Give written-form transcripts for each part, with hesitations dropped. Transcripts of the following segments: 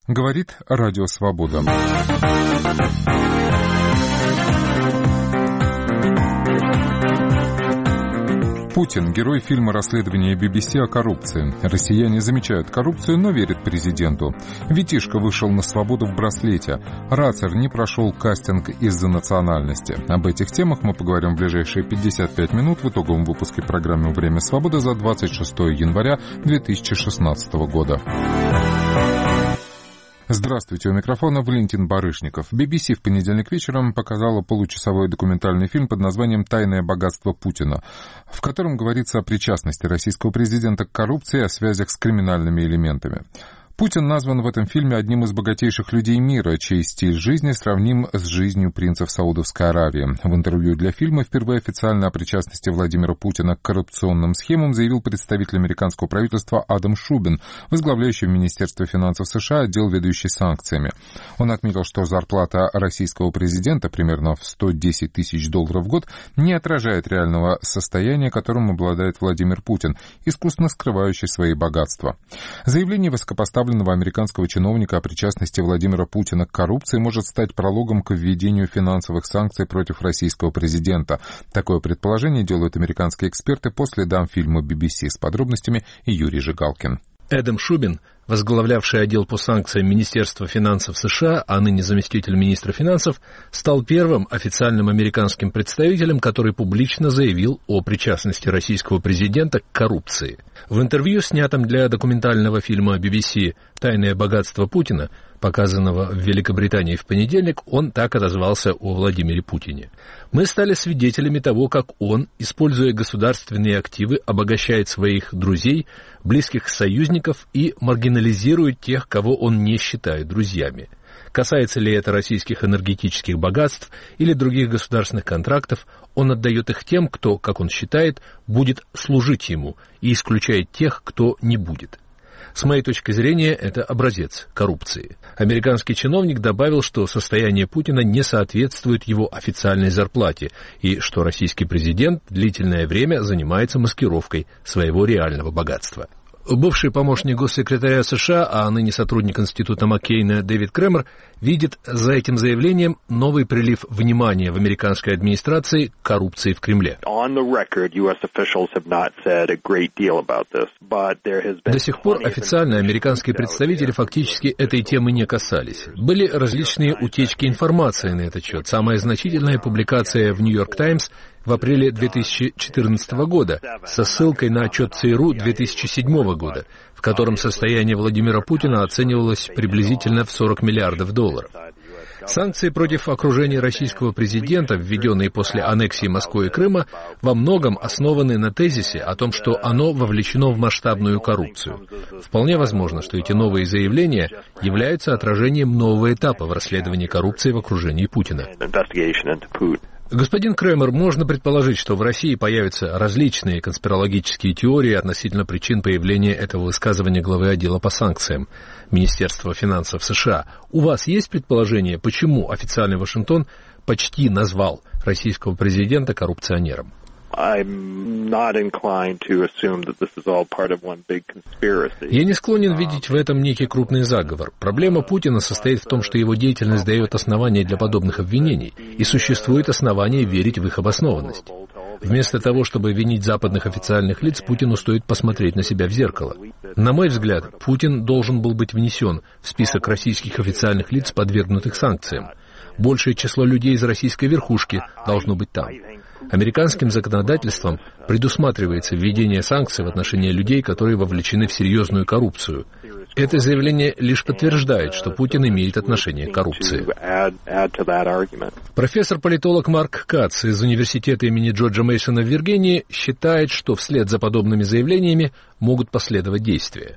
Говорит Радио Свобода. Путин – герой фильма расследования BBC о коррупции. Россияне замечают коррупцию, но верят президенту. Витишка вышел на свободу в браслете. Рацер не прошел кастинг из-за национальности. Об этих темах мы поговорим в ближайшие 55 минут в итоговом выпуске программы «Время свободы» за 26 января 2016 года. Здравствуйте, у микрофона Валентин Барышников. BBC в понедельник вечером показала получасовой документальный фильм под названием «Тайное богатство Путина», в котором говорится о причастности российского президента к коррупции и о связях с криминальными элементами. Путин назван в этом фильме одним из богатейших людей мира, чей стиль жизни сравним с жизнью принцев Саудовской Аравии. В интервью для фильма впервые официально о причастности Владимира Путина к коррупционным схемам заявил представитель американского правительства Адам Шубин, возглавляющий в Министерстве финансов США отдел, ведущий санкциями. Он отметил, что зарплата российского президента, примерно в $110 тысяч в год, не отражает реального состояния, которым обладает Владимир Путин, искусно скрывающий свои богатства. Заявление высокопоставленного американского чиновника о причастности Владимира Путина к коррупции может стать прологом к введению финансовых санкций против российского президента. Такое предположение делают американские эксперты по следам фильма BBC. С подробностями Юрий Жигалкин. Адам Шубин, возглавлявший отдел по санкциям Министерства финансов США, а ныне заместитель министра финансов, стал первым официальным американским представителем, который публично заявил о причастности российского президента к коррупции. В интервью, снятом для документального фильма BBC «Тайное богатство Путина», показанного в Великобритании в понедельник, он так отозвался о Владимире Путине. «Мы стали свидетелями того, как он, используя государственные активы, обогащает своих друзей, близких союзников и маргинализирует тех, кого он не считает друзьями. Касается ли это российских энергетических богатств или других государственных контрактов, он отдает их тем, кто, как он считает, будет служить ему, и исключает тех, кто не будет. С моей точки зрения, это образец коррупции». Американский чиновник добавил, что состояние Путина не соответствует его официальной зарплате и что российский президент длительное время занимается маскировкой своего реального богатства. Бывший помощник госсекретаря США, а ныне сотрудник института Маккейна Дэвид Кремер, видит за этим заявлением новый прилив внимания в американской администрации к коррупции в Кремле. До сих пор официально американские представители фактически этой темы не касались. Были различные утечки информации на этот счет. Самая значительная публикация в «Нью-Йорк Таймс» в апреле 2014 года со ссылкой на отчет ЦРУ 2007 года, в котором состояние Владимира Путина оценивалось приблизительно в $40 миллиардов. Санкции против окружения российского президента, введенные после аннексии Москвы и Крыма, во многом основаны на тезисе о том, что оно вовлечено в масштабную коррупцию. Вполне возможно, что эти новые заявления являются отражением нового этапа в расследовании коррупции в окружении Путина. Господин Кремер, можно предположить, что в России появятся различные конспирологические теории относительно причин появления этого высказывания главы отдела по санкциям Министерства финансов США. У вас есть предположение, почему официальный Вашингтон почти назвал российского президента коррупционером? Я не склонен видеть в этом некий крупный заговор. Проблема Путина состоит в том, что его деятельность дает основания для подобных обвинений, и существует основание верить в их обоснованность. Вместо того, чтобы винить западных официальных лиц, Путину стоит посмотреть на себя в зеркало. На мой взгляд, Путин должен был быть внесен в список российских официальных лиц, подвергнутых санкциям. Большее число людей из российской верхушки должно быть там. Американским законодательством предусматривается введение санкций в отношении людей, которые вовлечены в серьезную коррупцию. Это заявление лишь подтверждает, что Путин имеет отношение к коррупции. Профессор-политолог Марк Кац из университета имени Джорджа Мейсона в Виргинии считает, что вслед за подобными заявлениями могут последовать действия.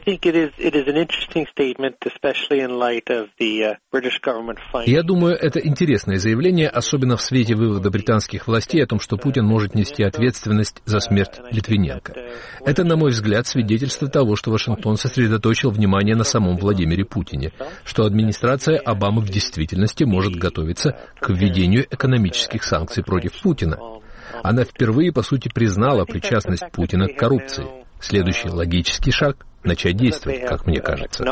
Я думаю, это интересное заявление, особенно в свете вывода британских властей о том, что Путин может нести ответственность за смерть Литвиненко. Это, на мой взгляд, свидетельство того, что Вашингтон сосредоточил внимание на самом Владимире Путине, что администрация Обамы в действительности может готовиться к введению экономических санкций против Путина. Она впервые, по сути, признала причастность Путина к коррупции. Следующий логический шаг начать действовать, как мне кажется.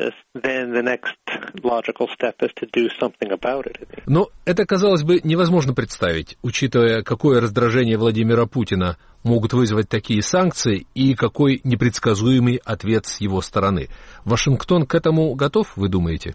Но это, казалось бы, невозможно представить, учитывая, какое раздражение Владимира Путина могут вызвать такие санкции и какой непредсказуемый ответ с его стороны. Вашингтон к этому готов, вы думаете?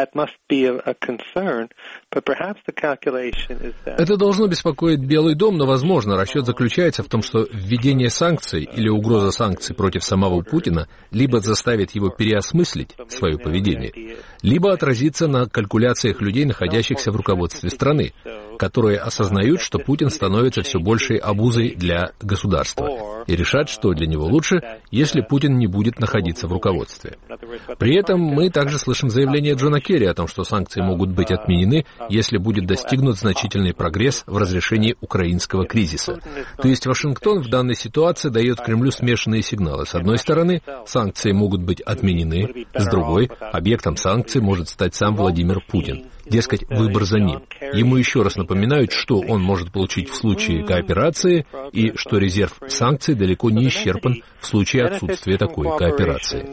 Это должно беспокоить Белый дом, но, возможно, расчет заключается в том, что введение санкций или угроза санкций против самого Путина либо заставит его переосмыслить свое поведение, либо отразится на калькуляциях людей, находящихся в руководстве страны, которые осознают, что Путин становится все большей обузой для государства, и решат, что для него лучше, если Путин не будет находиться в руководстве. При этом мы также слышим заявление Джона Керри о том, что санкции могут быть отменены, если будет достигнут значительный прогресс в разрешении украинского кризиса. То есть Вашингтон в данной ситуации дает Кремлю смешанные сигналы. С одной стороны, санкции могут быть отменены, с другой, объектом санкций может стать сам Владимир Путин. Дескать, выбор за ним. Ему еще раз напоминают, что он может получить в случае кооперации и что резерв санкций далеко не исчерпан в случае отсутствия такой кооперации.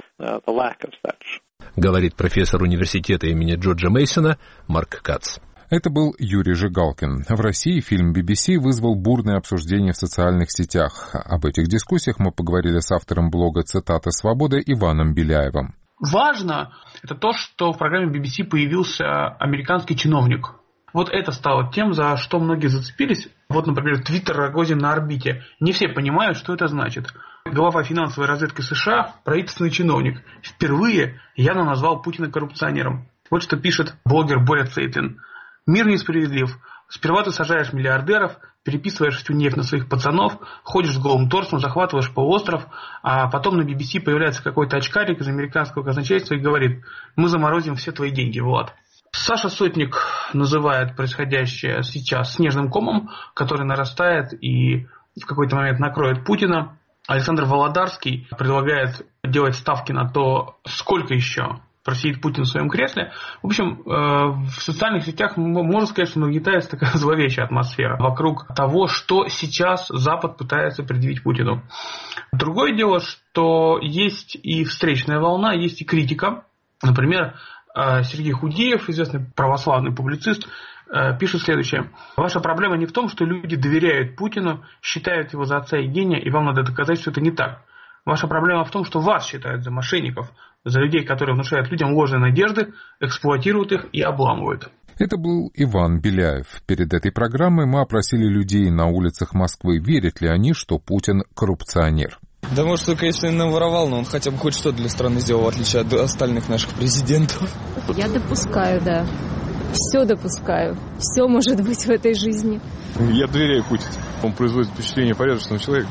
Говорит профессор университета имени Джорджа Мейсона Марк Кац. Это был Юрий Жигалкин. В России фильм BBC вызвал бурное обсуждение в социальных сетях. Об этих дискуссиях мы поговорили с автором блога «Цитата Свободы» Иваном Беляевым. Важно это то, что в программе BBC появился американский чиновник. Вот это стало тем, за что многие зацепились. Вот, например, твиттер Рогозин на орбите. Не все понимают, что это значит. Глава финансовой разведки США, правительственный чиновник, впервые явно назвал Путина коррупционером. Вот что пишет блогер Боря Цейтлин. «Мир несправедлив. Сперва ты сажаешь миллиардеров, переписываешь всю нефть на своих пацанов, ходишь с голым торсом, захватываешь полуостров, а потом на BBC появляется какой-то очкарик из американского казначейства и говорит: мы заморозим все твои деньги, Влад». Саша Сотник называет происходящее сейчас снежным комом, который нарастает и в какой-то момент накроет Путина. Александр Володарский предлагает делать ставки на то, сколько еще просидит Путин в своем кресле. В общем, в социальных сетях можно сказать, что нагнетается такая зловещая атмосфера вокруг того, что сейчас Запад пытается предъявить Путину. Другое дело, что есть и встречная волна, есть и критика. Например, Сергей Худеев, известный православный публицист, пишет следующее. Ваша проблема не в том, что люди доверяют Путину, считают его за отца и гения, и вам надо доказать, что это не так. Ваша проблема в том, что вас считают за мошенников, за людей, которые внушают людям ложные надежды, эксплуатируют их и обламывают. Это был Иван Беляев. Перед этой программой мы опросили людей на улицах Москвы, верят ли они, что Путин коррупционер. Да может, только если он наворовал, но он хотя бы хоть что-то для страны сделал, в отличие от остальных наших президентов. Я допускаю, да. Все допускаю. Все может быть в этой жизни. Я доверяю Путину. Он производит впечатление порядочного человека.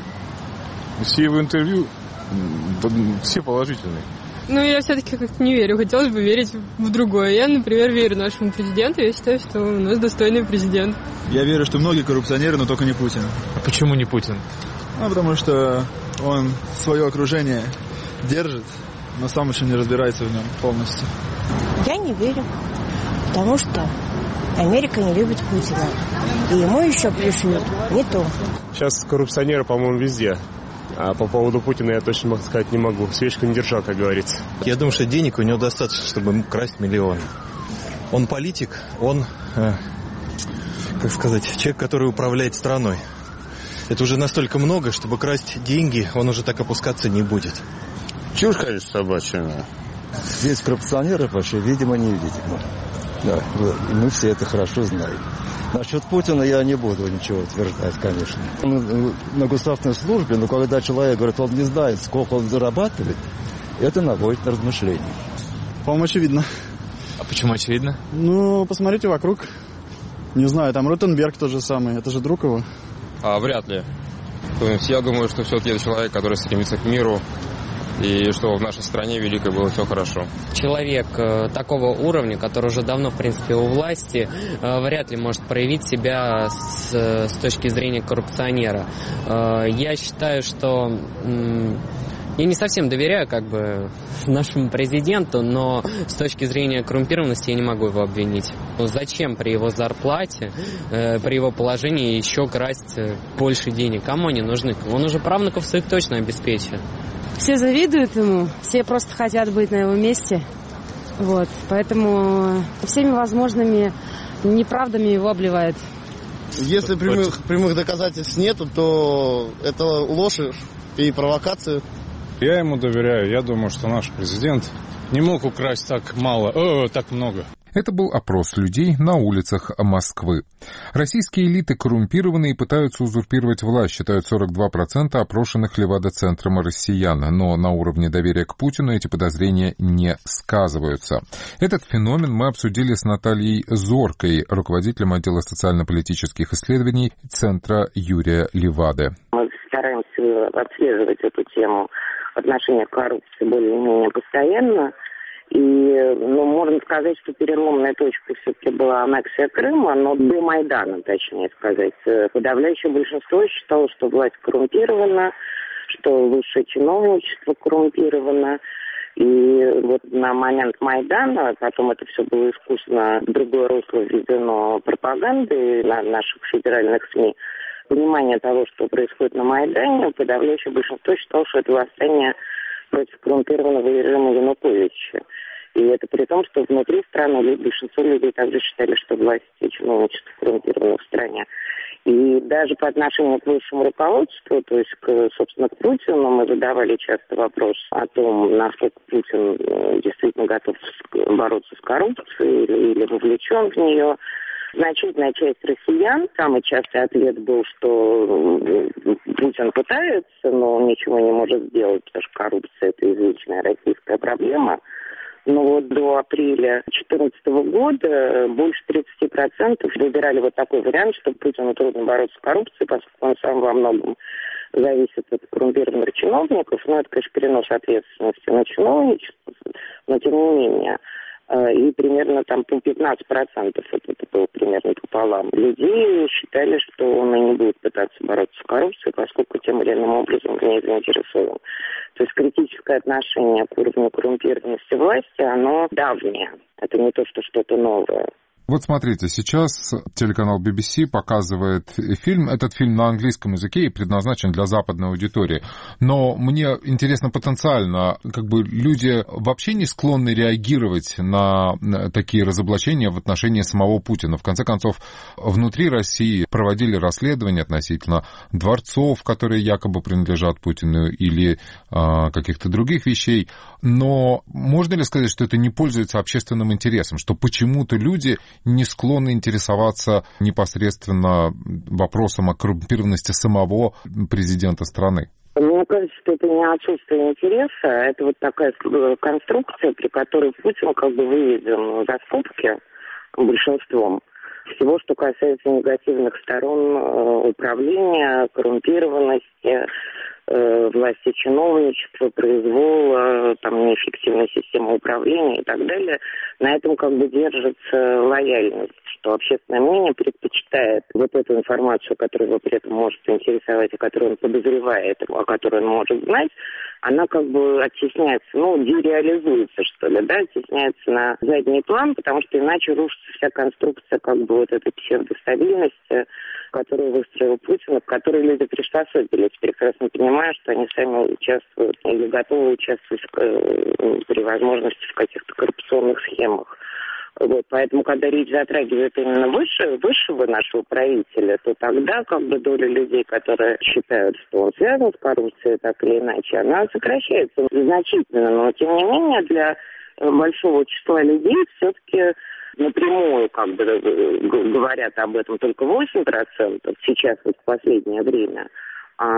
Все его интервью, все положительные. Ну, я все-таки как-то не верю. Хотелось бы верить в другое. Я, например, верю нашему президенту. Я считаю, что у нас достойный президент. Я верю, что многие коррупционеры, но только не Путин. А почему не Путин? Ну, потому что он свое окружение держит, но сам еще не разбирается в нем полностью. Я не верю, потому что Америка не любит Путина. И ему еще пришлют не то. Сейчас коррупционеры, по-моему, везде. А по поводу Путина я точно сказать не могу. Свечку не держал, как говорится. Я думаю, что денег у него достаточно, чтобы красть миллионы. Он политик, он, как сказать, человек, который управляет страной. Это уже настолько много, чтобы красть деньги, он уже так опускаться не будет. Чушь, конечно, собачья. Здесь коррупционеров вообще видимо-невидимо. Да, мы все это хорошо знаем. Насчет Путина я не буду ничего утверждать, конечно. Он на государственной службе, но когда человек говорит, он не знает, сколько он зарабатывает, это наводит на размышления. По-моему, очевидно. А почему очевидно? Ну, посмотрите вокруг. Не знаю, там Ротенберг тот же самый, это же друг его. Вряд ли. То есть я думаю, что все-таки это человек, который стремится к миру, и что в нашей стране великой было все хорошо. Человек такого уровня, который уже давно, в принципе, у власти, вряд ли может проявить себя с точки зрения коррупционера. Я считаю, что... Я не совсем доверяю нашему президенту, но с точки зрения коррумпированности я не могу его обвинить. Зачем при его зарплате, при его положении еще красть больше денег? Кому они нужны? Он уже правнуков своих точно обеспечит. Все завидуют ему, все просто хотят быть на его месте. Вот, поэтому всеми возможными неправдами его обливают. Если прямых доказательств нету, то это ложь и провокация. Я ему доверяю. Я думаю, что наш президент не мог украсть так много. Это был опрос людей на улицах Москвы. Российские элиты коррумпированы и пытаются узурпировать власть, считают 42% опрошенных Левада-центром россиян. Но на уровне доверия к Путину эти подозрения не сказываются. Этот феномен мы обсудили с Натальей Зоркой, руководителем отдела социально-политических исследований Центра Юрия Левады. Мы стараемся отслеживать эту тему отношения к коррупции более-менее постоянно. И, можно сказать, что переломная точка все-таки была аннексия Крыма, но до Майдана, точнее сказать. Подавляющее большинство считало, что власть коррумпирована, что высшее чиновничество коррумпировано. И вот на момент Майдана, потом это все было искусственно в другое русло введено пропагандой на наших федеральных СМИ, понимание того, что происходит на Майдане, подавляющее большинство считало, что это восстание против коррумпированного режима Януковича. И это при том, что внутри страны большинство людей также считали, что власть и чиновничество коррумпировано в стране. И даже по отношению к высшему руководству, то есть, собственно, к Путину, мы задавали часто вопрос о том, насколько Путин действительно готов бороться с коррупцией или вовлечен в нее. Значительная часть россиян, самый частый ответ был, что Путин пытается, но он ничего не может сделать, потому что коррупция – это извечная российская проблема. Но вот до апреля 2014 года больше 30% выбирали вот такой вариант, что Путину трудно бороться с коррупцией, поскольку он сам во многом зависит от коррумпированных чиновников. Но это, конечно, перенос ответственности на чиновничество, но тем не менее. И примерно там по 15%, это было примерно пополам, людей считали, что он и не будет пытаться бороться с коррупцией, поскольку тем или иным образом в ней заинтересован. То есть критическое отношение к уровню коррумпированности власти, оно давнее. Это не то, что что-то новое. Вот смотрите, сейчас телеканал BBC показывает фильм. Этот фильм на английском языке и предназначен для западной аудитории. Но мне интересно потенциально, люди вообще не склонны реагировать на такие разоблачения в отношении самого Путина. В конце концов, внутри России проводили расследования относительно дворцов, которые якобы принадлежат Путину, или каких-то других вещей. Но можно ли сказать, что это не пользуется общественным интересом, что почему-то люди не склонны интересоваться непосредственно вопросом о коррумпированности самого президента страны? Мне кажется, что это не отсутствие интереса, а это вот такая конструкция, при которой Путин выведен за скобки большинством всего, что касается негативных сторон управления, коррумпированности, власти чиновничества, произвола, неэффективной системы управления и так далее. На этом держится лояльность, что общественное мнение предпочитает вот эту информацию, которую его при этом может интересовать, и которую он подозревает, о которой он может знать, она оттесняется, дереализуется, что ли, оттесняется на задний план, потому что иначе рушится вся конструкция вот этой псевдостабильности, которую выстроил Путин, к которой люди приспособились, прекрасно понимая, что они сами участвуют или готовы участвовать при возможности в каких-то коррупционных схемах. Вот, поэтому, когда речь затрагивает именно высшего нашего правителя, то тогда доля людей, которые считают, что он связан с коррупцией так или иначе, она сокращается значительно. Но, тем не менее, для большого числа людей все-таки напрямую говорят об этом только 8% сейчас, в последнее время. А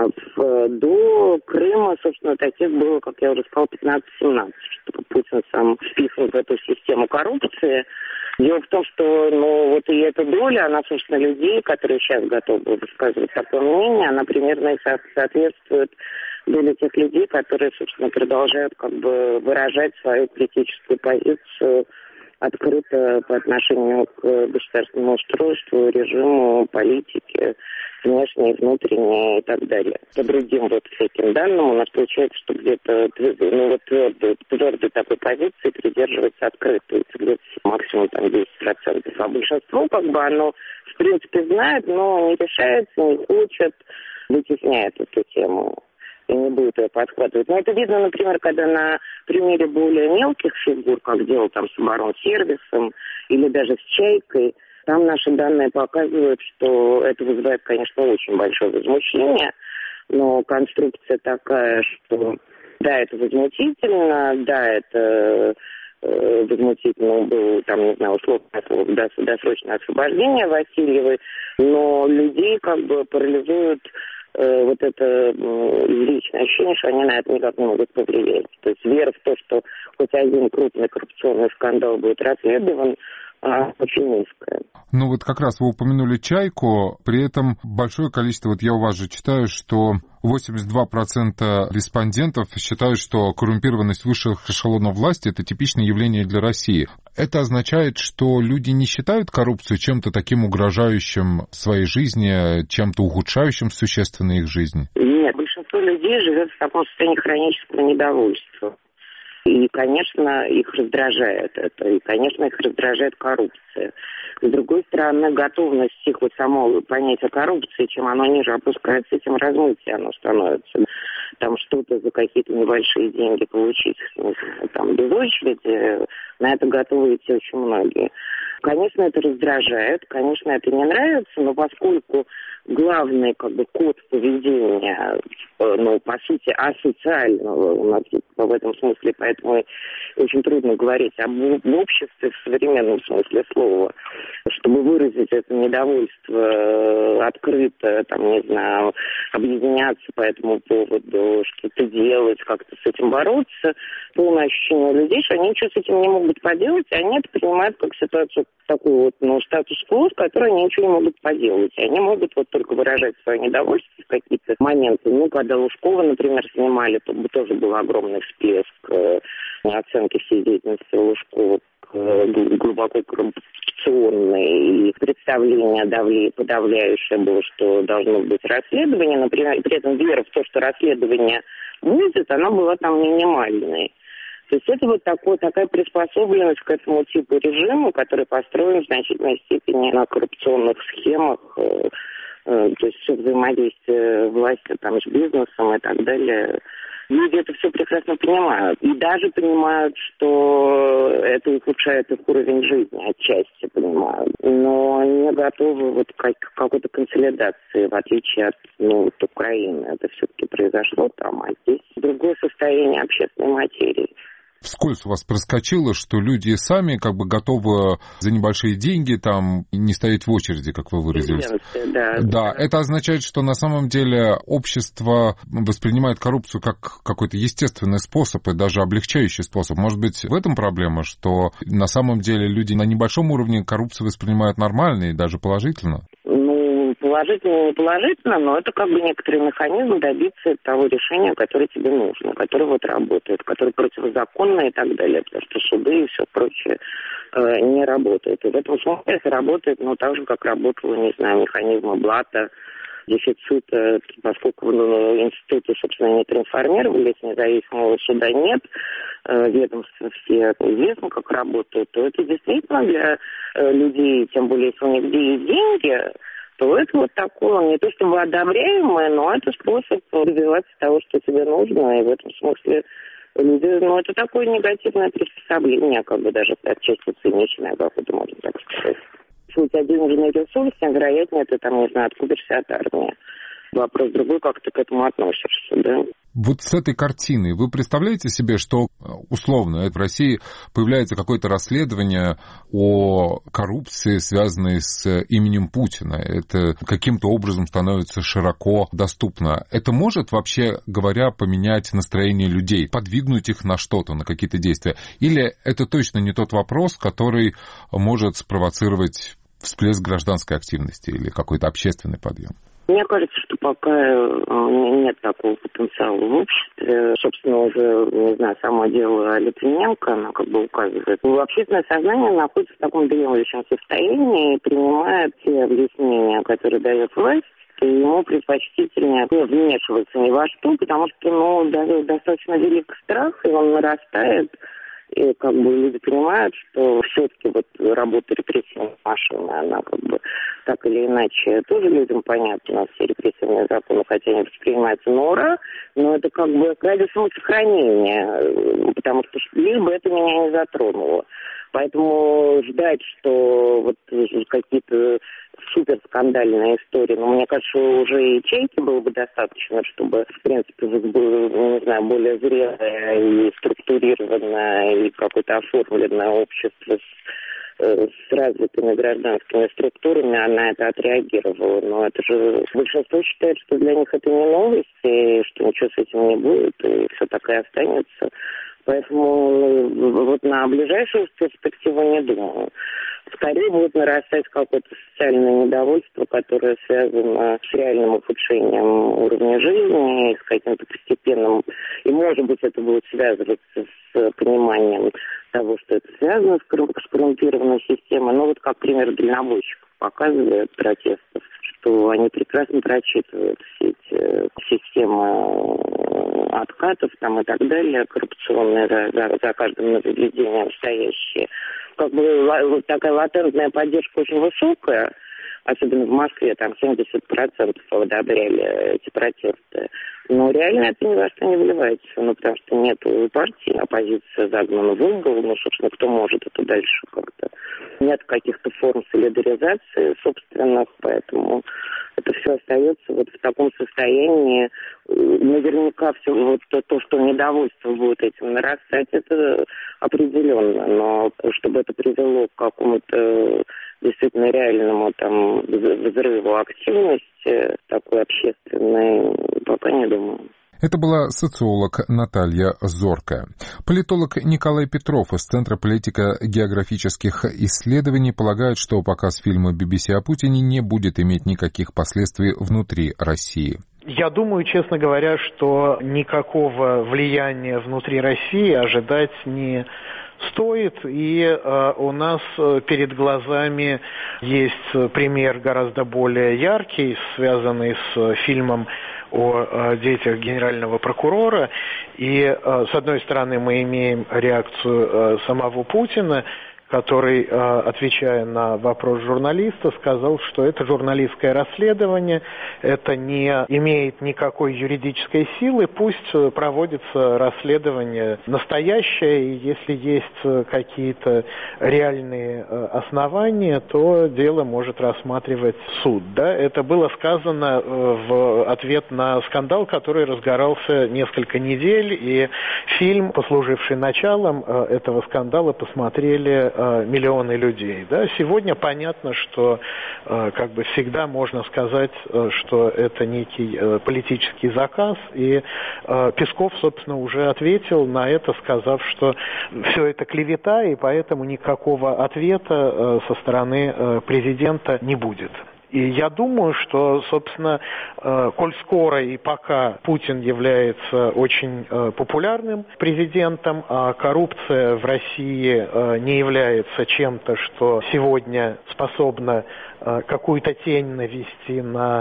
до Крыма, собственно, таких было, как я уже сказала, 15-17, что Путин сам вписан в эту систему коррупции. Дело в том, что и эта доля, она, собственно, людей, которые сейчас готовы высказывать такое мнение, она примерно и соответствует доле тех людей, которые, собственно, продолжают выражать свою критическую позицию открыто по отношению к государственному устройству, режиму, политике, внешней, внутренней и так далее. По другим всяким данным у нас получается, что где-то твердой такой позиции придерживается открыто, где-то максимум 10%. А большинство оно в принципе знает, но не решается, не хочет, вытесняет эту тему. и не будет ее подхватывать. Но это видно, например, когда на примере более мелких фигур, как делал там с оборонсервисом или даже с «Чайкой», там наши данные показывают, что это вызывает, конечно, очень большое возмущение, но конструкция такая, что да, это возмутительно, да, это возмутительно было, там, не знаю, условно досрочное освобождение Васильевой, но людей как бы парализует вот это личное ощущение, что они на это никак не могут повлиять. То есть вера в то, что хоть один крупный коррупционный скандал будет расследован, очень низкая. Ну вот как раз вы упомянули «Чайку», при этом большое количество, вот я у вас же читаю, что 82% респондентов считают, что коррумпированность высших эшелонов власти – это типичное явление для России. Это означает, что люди не считают коррупцию чем-то таким угрожающим своей жизни, чем-то ухудшающим существенно их жизнь? Нет, большинство людей живет в таком состоянии хронического недовольства. И, конечно, их раздражает это. И, конечно, их раздражает коррупция. С другой стороны, готовность их вот само понятие коррупции, чем оно ниже опускается, тем размытие оно становится. Там что-то за какие-то небольшие деньги получить, там, без очереди, на это готовы идти очень многие. Конечно, это раздражает, конечно, это не нравится, но поскольку главный как бы код поведения, ну, по сути, асоциального у нас в этом смысле, поэтому очень трудно говорить об обществе в современном смысле слова, чтобы выразить это недовольство открыто, там, не знаю, объединяться по этому поводу, что-то делать, как-то с этим бороться. Полное ощущение у людей, что они ничего с этим не могут поделать, и они это принимают как ситуацию, такую вот, ну, статус-кво, с которой они ничего не могут поделать. И они могут вот только выражать свое недовольство в какие-то моменты. Ну, когда Лужкова, например, снимали, то тоже был огромный всплеск оценки всей деятельности Лужкова, глубоко коррупционной, и представление подавляющее было, что должно быть расследование, например, и при этом вера в то, что расследование будет, она была там минимальной. То есть это вот такая приспособленность к этому типу режима, который построен в значительной степени на коррупционных схемах, то есть все взаимодействие власти там, с бизнесом и так далее. Люди это все прекрасно понимают. И даже понимают, что это ухудшает их уровень жизни, отчасти понимают. Но не готовы вот к какой-то консолидации, в отличие от Украины. Это все-таки произошло там, а здесь другое состояние общественной материи. Вскользь у вас проскочило, что люди сами как бы готовы за небольшие деньги там не стоять в очереди, как вы выразились. Да, это означает, что на самом деле общество воспринимает коррупцию как какой-то естественный способ и даже облегчающий способ. Может быть, в этом проблема, что на самом деле люди на небольшом уровне коррупцию воспринимают нормально и даже положительно? Положительно, не положительно, но это как бы некоторый механизм добиться того решения, которое тебе нужно, которое вот работает, которое противозаконно и так далее, потому что суды и все прочее не работают. И в этом смысле это работает, так же, как работало, не знаю, механизмы блата, дефицита, поскольку институты, собственно, не трансформировались, независимого суда нет, ведомства все известно, как работают, то это действительно для людей, тем более, если у них есть деньги, то это вот такое, не то чтобы одобряемое, но это способ добиваться того, что тебе нужно, и в этом смысле люди, это такое негативное приспособление, как бы даже отчасти циничное, как это можно так сказать. Если у тебя денежные ресурсы, тем вероятнее ты там, не знаю, откупишься от армии. Вопрос другой, как ты к этому относишься, да? Вот с этой картиной вы представляете себе, что условно в России появляется какое-то расследование о коррупции, связанной с именем Путина? Это каким-то образом становится широко доступно. Это может, вообще говоря, поменять настроение людей, подвигнуть их на что-то, на какие-то действия? Или это точно не тот вопрос, который может спровоцировать всплеск гражданской активности или какой-то общественный подъем? Мне кажется, что пока нет такого потенциала в обществе. Собственно, уже, не знаю, само дело Литвиненко, оно как бы указывает. Общественное сознание находится в таком дремлющем состоянии и принимает те объяснения, которые дает власть, и ему предпочтительнее вмешиваться ни во что, потому что, достаточно велик страх, и он нарастает. И как бы люди понимают, что все-таки вот работа репрессивной машины, она как бы так или иначе тоже людям понятна, у нас все репрессивные законы, хотя они воспринимаются нора, но это как бы ради самосохранения, потому что либо это меня не затронуло. Поэтому ждать, что вот какие-то супер скандальные истории, но мне кажется, уже и ячейки было бы достаточно, чтобы, в принципе, не знаю, более зрелое и структурированное и какое-то оформленное общество с развитыми гражданскими структурами, она это отреагировала. Но это же большинство считает, что для них это не новость, и что ничего с этим не будет, и все так и останется. Поэтому вот на ближайшую перспективу не думаю. Скорее будет нарастать какое-то социальное недовольство, которое связано с реальным ухудшением уровня жизни, с каким-то постепенным... И, может быть, это будет связываться с пониманием того, что это связано с коррумпированной системой. Но вот как пример дальнобойщиков показывает протестов, что они прекрасно прочитывают все эти системы откатов там и так далее, коррупционные за каждым нововведением стоящие. Как бы такая латентная поддержка очень высокая, особенно в Москве, там 70% одобряли эти протесты. Но реально это ни во что не вливается, потому что нет партии, оппозиция загнана в угол, собственно, кто может это дальше как-то. Нет каких-то форм солидаризации собственных, поэтому это все остается вот в таком состоянии. Наверняка все вот то, что недовольство будет этим нарастать, это определенно. Но чтобы это привело к какому-то действительно реальному там взрыву активности такой общественной, пока не думаю. Это была социолог Наталья Зоркая. Политолог Николай Петров из Центра политико-географических исследований полагает, что показ фильма BBC о Путине не будет иметь никаких последствий внутри России. Я думаю, честно говоря, что никакого влияния внутри России ожидать не стоит, и у нас перед глазами есть пример гораздо более яркий, связанный с фильмом о детях генерального прокурора. И, с одной стороны, мы имеем реакцию самого Путина, который, отвечая на вопрос журналиста, сказал, что это журналистское расследование, это не имеет никакой юридической силы, пусть проводится расследование настоящее, и если есть какие-то реальные основания, то дело может рассматривать суд. Да? Это было сказано в ответ на скандал, который разгорался несколько недель, и фильм, послуживший началом этого скандала, посмотрели миллионы людей. Да? Сегодня понятно, что как бы всегда можно сказать, что это некий политический заказ, и Песков, собственно, уже ответил на это, сказав, что все это клевета, и поэтому никакого ответа со стороны президента не будет. И я думаю, что, собственно, коль скоро и пока Путин является очень популярным президентом, а коррупция в России не является чем-то, что сегодня способно какую-то тень навести на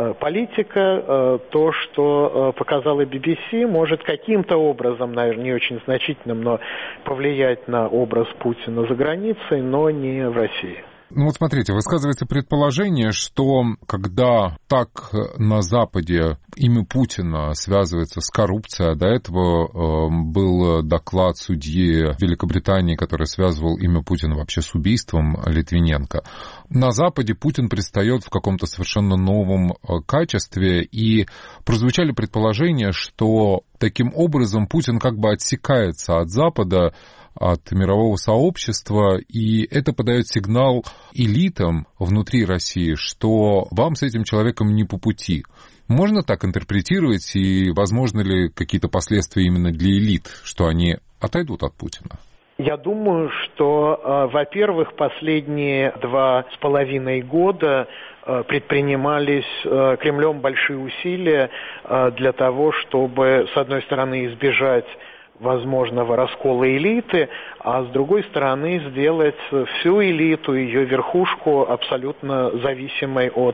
политика, то, что показала BBC, может каким-то образом, наверное, не очень значительным, но повлиять на образ Путина за границей, но не в России. Ну вот смотрите, высказывается предположение, что когда так на Западе имя Путина связывается с коррупцией, а до этого был доклад судьи Великобритании, который связывал имя Путина вообще с убийством Литвиненко, на Западе Путин предстает в каком-то совершенно новом качестве, и прозвучали предположения, что таким образом Путин как бы отсекается от Запада, от мирового сообщества, и это подает сигнал элитам внутри России, что вам с этим человеком не по пути. Можно так интерпретировать, и возможно ли какие-то последствия именно для элит, что они отойдут от Путина? Я думаю, что, во-первых, последние 2,5 года предпринимались Кремлем большие усилия для того, чтобы, с одной стороны, избежать возможного раскола элиты, а с другой стороны сделать всю элиту, ее верхушку абсолютно зависимой от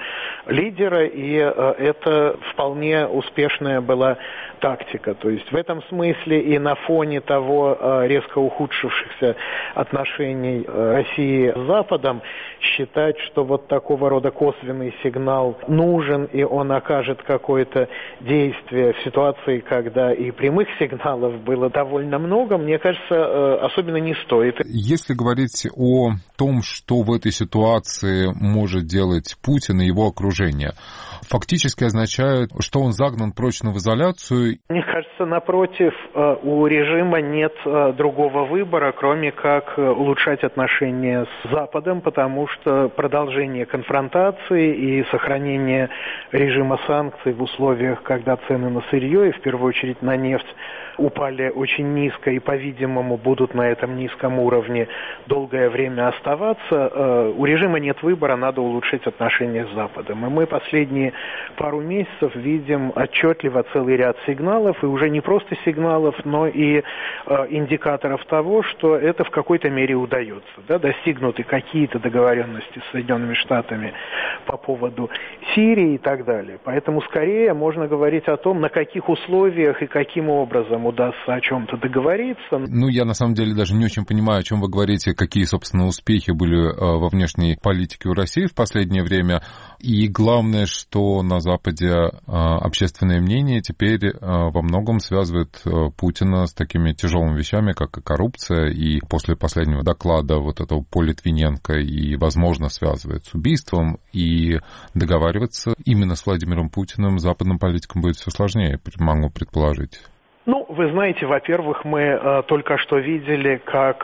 лидера, и это вполне успешная была тактика. То есть в этом смысле и на фоне того резко ухудшившихся отношений России с Западом считать, что вот такого рода косвенный сигнал нужен, и он окажет какое-то действие в ситуации, когда и прямых сигналов было довольно много, мне кажется, особенно не стоит. Если говорить о том, что в этой ситуации может делать Путин и его окружение, фактически означает, что он загнан прочно в изоляцию. Мне кажется, напротив, у режима нет другого выбора, кроме как улучшать отношения с Западом, потому что продолжение конфронтации и сохранение режима санкций в условиях, когда цены на сырье и в первую очередь на нефть упали очень низко и, по-видимому, будут на этом низком уровне долгое время оставаться, у режима нет выбора, надо улучшить отношения с Западом. И мы последние пару месяцев видим отчетливо целый ряд сигналов, и уже не просто сигналов, но и индикаторов того, что это в какой-то мере удается. Да, достигнуты какие-то договоренности с Соединенными Штатами по поводу Сирии и так далее. Поэтому скорее можно говорить о том, на каких условиях и каким образом удастся о чем-то договориться. Я на самом деле даже не очень понимаю, о чем вы говорите, какие, собственно, успехи были во внешней политике у России в последнее время. И главное, что на Западе общественное мнение теперь во многом связывает Путина с такими тяжелыми вещами, как и коррупция, и после последнего доклада вот этого по Литвиненко и, возможно, связывает с убийством, и договариваться именно с Владимиром Путиным западным политикам будет все сложнее, могу предположить. Вы знаете, во-первых, мы только что видели, как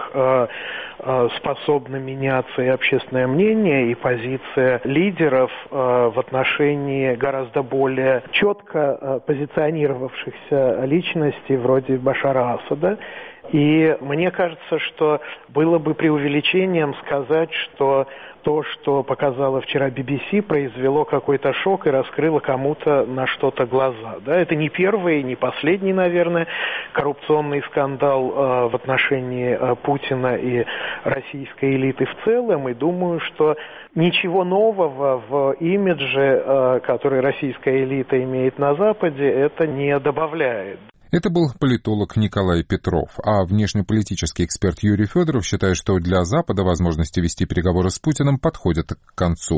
способно меняться и общественное мнение, и позиция лидеров в отношении гораздо более четко позиционировавшихся личностей вроде Башара Асада. И мне кажется, что было бы преувеличением сказать, что то, что показало вчера BBC, произвело какой-то шок и раскрыло кому-то на что-то глаза. Да? Это не первый, не последний, наверное, коррупционный скандал в отношении Путина и российской элиты в целом. И думаю, что ничего нового в имидже, который российская элита имеет на Западе, это не добавляет. Это был политолог Николай Петров, а внешнеполитический эксперт Юрий Федоров считает, что для Запада возможности вести переговоры с Путиным подходят к концу.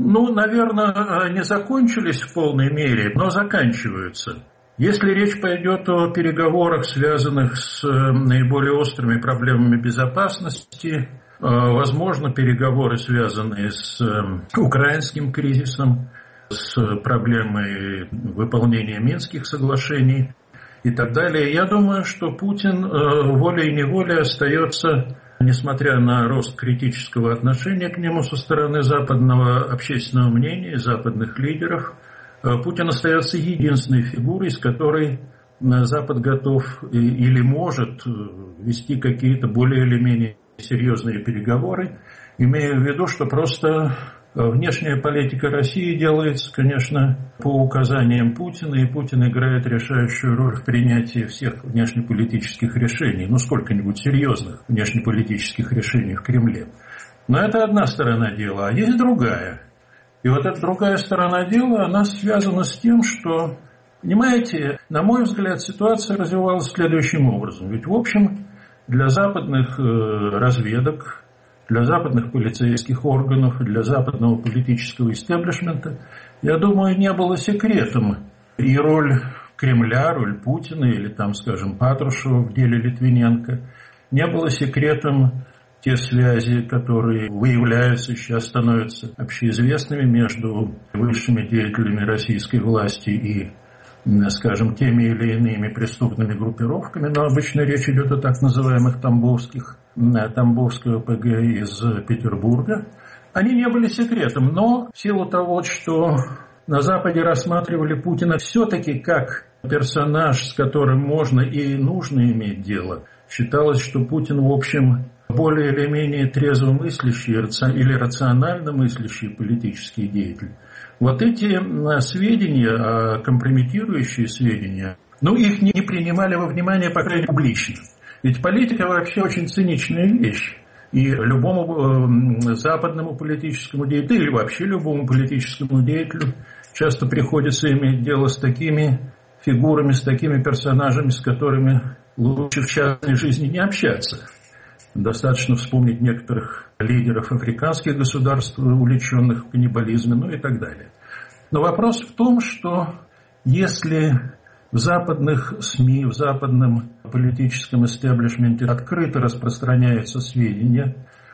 Наверное, не закончились в полной мере, но заканчиваются. Если речь пойдет о переговорах, связанных с наиболее острыми проблемами безопасности, возможно, переговоры, связанные с украинским кризисом, с проблемой выполнения Минских соглашений и так далее. Я думаю, что Путин волей-неволей остается, несмотря на рост критического отношения к нему со стороны западного общественного мнения, западных лидеров, Путин остается единственной фигурой, с которой Запад готов или может вести какие-то более или менее серьезные переговоры, имея в виду, что просто внешняя политика России делается, конечно, по указаниям Путина, и Путин играет решающую роль в принятии всех внешнеполитических решений, сколько-нибудь серьезных внешнеполитических решений в Кремле. Но это одна сторона дела, а есть другая. И вот эта другая сторона дела, она связана с тем, что, понимаете, на мой взгляд, ситуация развивалась следующим образом. Ведь, в общем, для западных разведок, для западных полицейских органов, для западного политического истеблишмента, я думаю, не было секретом и роль Кремля, роль Путина или там, скажем, Патрушева в деле Литвиненко, не было секретом те связи, которые выявляются, сейчас становятся общеизвестными между высшими деятелями российской власти и, скажем, теми или иными преступными группировками, но обычно речь идет о так называемых Тамбовского ПГ из Петербурга. Они не были секретом, но в силу того, что на Западе рассматривали Путина все-таки как персонаж, с которым можно и нужно иметь дело, считалось, что Путин, в общем, более или менее трезвомыслящий или рационально мыслящий политический деятель. Вот эти сведения, компрометирующие сведения, Ну, их не принимали во внимание, по крайней мере, публично. Ведь политика вообще очень циничная вещь. И любому западному политическому деятелю, или вообще любому политическому деятелю часто приходится иметь дело с такими фигурами, с такими персонажами, с которыми лучше в частной жизни не общаться. Достаточно вспомнить некоторых лидеров африканских государств, увлеченных в каннибализме, ну и так далее. Но вопрос в том, что если в западных СМИ, в западном политическом истеблишменте открыто распространяются сведения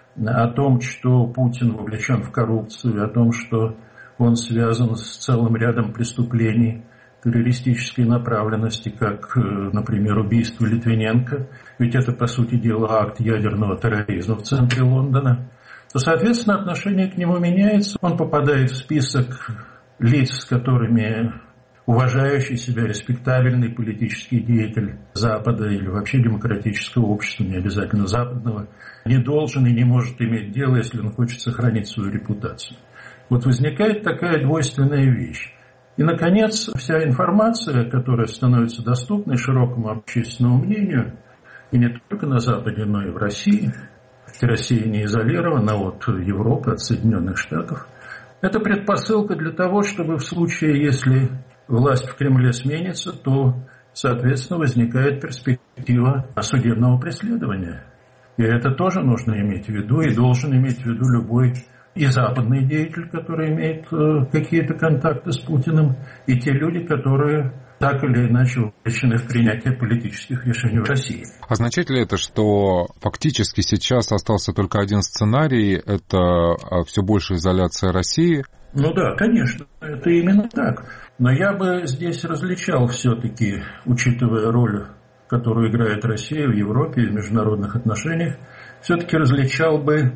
о том, что Путин вовлечен в коррупцию, о том, что он связан с целым рядом преступлений террористической направленности, как, например, убийство Литвиненко, ведь это, по сути дела, акт ядерного терроризма в центре Лондона, то, соответственно, отношение к нему меняется. Он попадает в список лиц, с которыми уважающий себя респектабельный политический деятель Запада или вообще демократического общества, не обязательно западного, не должен и не может иметь дело, если он хочет сохранить свою репутацию. Вот возникает такая двойственная вещь. И, наконец, вся информация, которая становится доступной широкому общественному мнению, и не только на Западе, но и в России, и Россия не изолирована от Европы, от Соединенных Штатов, это предпосылка для того, чтобы в случае, если власть в Кремле сменится, то, соответственно, возникает перспектива судебного преследования. И это тоже нужно иметь в виду, и должен иметь в виду любой и западный деятель, который имеет какие-то контакты с Путиным, и те люди, которые так или иначе увлечены в принятии политических решений в России. Означает ли это, что фактически сейчас остался только один сценарий, это все больше изоляция России? Ну да, конечно, это именно так. Но я бы здесь различал все-таки, учитывая роль, которую играет Россия в Европе и в международных отношениях, все-таки различал бы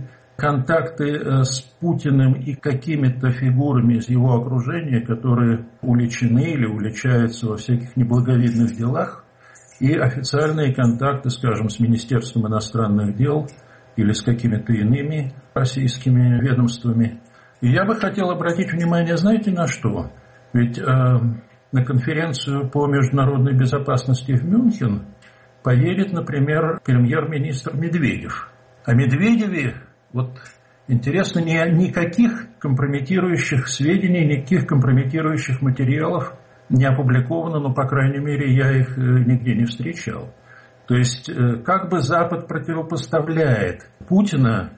контакты с Путиным и какими-то фигурами из его окружения, которые увлечены или увлечаются во всяких неблаговидных делах, и официальные контакты, скажем, с Министерством иностранных дел или с какими-то иными российскими ведомствами. И я бы хотел обратить внимание, знаете, на что? Ведь на конференцию по международной безопасности в Мюнхен поедет, например, премьер-министр Медведев. О Медведеве, вот интересно, никаких компрометирующих сведений, никаких компрометирующих материалов не опубликовано, но, по крайней мере, я их нигде не встречал. То есть, как бы Запад противопоставляет Путина,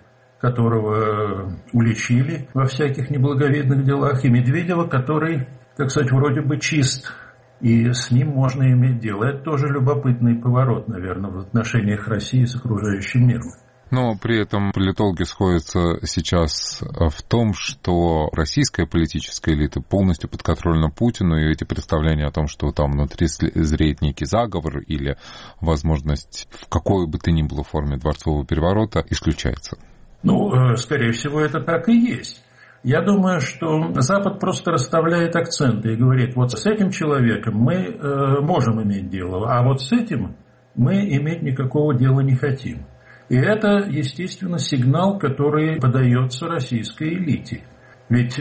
которого уличили во всяких неблаговидных делах, и Медведева, который, так сказать, вроде бы чист, и с ним можно иметь дело. Это тоже любопытный поворот, наверное, в отношениях России с окружающим миром. Но при этом политологи сходятся сейчас в том, что российская политическая элита полностью подконтрольна Путину, и эти представления о том, что там внутри зреет некий заговор или возможность в какой бы то ни было форме дворцового переворота, исключается. Ну, скорее всего, это так и есть. Я думаю, что Запад просто расставляет акценты и говорит, вот с этим человеком мы можем иметь дело, а вот с этим мы иметь никакого дела не хотим. И это, естественно, сигнал, который подается российской элите. Ведь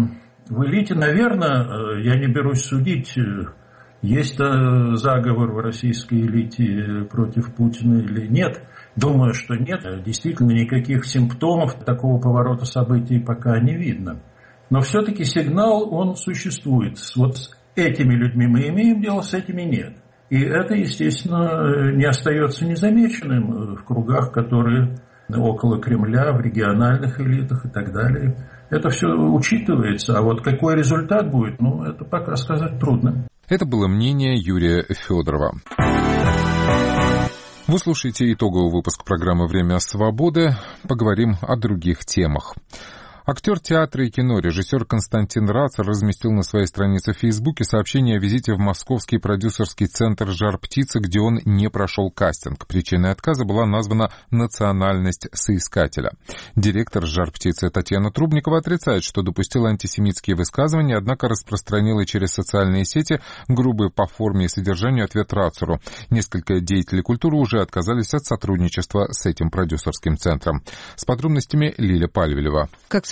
в элите, наверное, я не берусь судить, есть заговор в российской элите против Путина или нет. Думаю, что нет. Действительно, никаких симптомов такого поворота событий пока не видно. Но все-таки сигнал, он существует. Вот с этими людьми мы имеем дело, с этими нет. И это, естественно, не остается незамеченным в кругах, которые около Кремля, в региональных элитах и так далее. Это все учитывается. А вот какой результат будет, ну, это пока сказать трудно. Это было мнение Юрия Федорова. Вы слушаете итоговый выпуск программы «Время свободы». Поговорим о других темах. Актер театра и кино, режиссер Константин Рацер разместил на своей странице в Фейсбуке сообщение о визите в московский продюсерский центр «Жар-птица», где он не прошел кастинг. Причиной отказа была названа национальность соискателя. Директор «Жар-птицы» Татьяна Трубникова отрицает, что допустила антисемитские высказывания, однако распространила через социальные сети грубый по форме и содержанию ответ Рацеру. Несколько деятелей культуры уже отказались от сотрудничества с этим продюсерским центром. С подробностями Лиля Пальвелева. Как